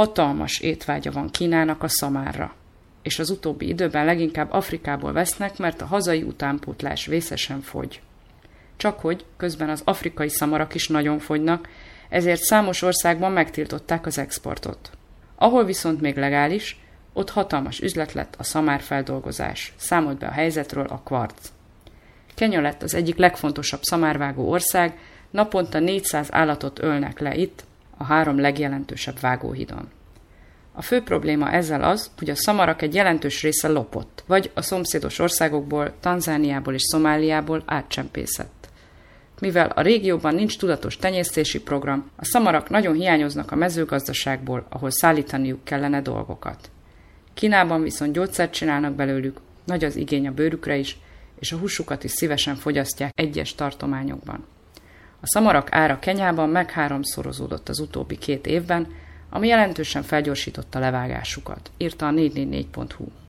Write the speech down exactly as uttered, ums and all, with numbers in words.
Hatalmas étvágya van Kínának a szamárra, és az utóbbi időben leginkább Afrikából vesznek, mert a hazai utánpótlás vészesen fogy. Csakhogy közben az afrikai szamarak is nagyon fogynak, ezért számos országban megtiltották az exportot. Ahol viszont még legális, ott hatalmas üzlet lett a szamárfeldolgozás, számolt be a helyzetről a Quartz. Kenya lett az egyik legfontosabb szamárvágó ország, naponta négyszáz állatot ölnek le itt, a három legjelentősebb vágóhidon. A fő probléma ezzel az, hogy a szamarak egy jelentős része lopott, vagy a szomszédos országokból, Tanzániából és Szomáliából átcsempészett. Mivel a régióban nincs tudatos tenyésztési program, a szamarak nagyon hiányoznak a mezőgazdaságból, ahol szállítaniuk kellene dolgokat. Kínában viszont gyógyszert csinálnak belőlük, nagy az igény a bőrükre is, és a húsukat is szívesen fogyasztják egyes tartományokban. A szamarak ára Kenyában megháromszorozódott az utóbbi két évben, ami jelentősen felgyorsította levágásukat, írta a négy négy négy pont hu.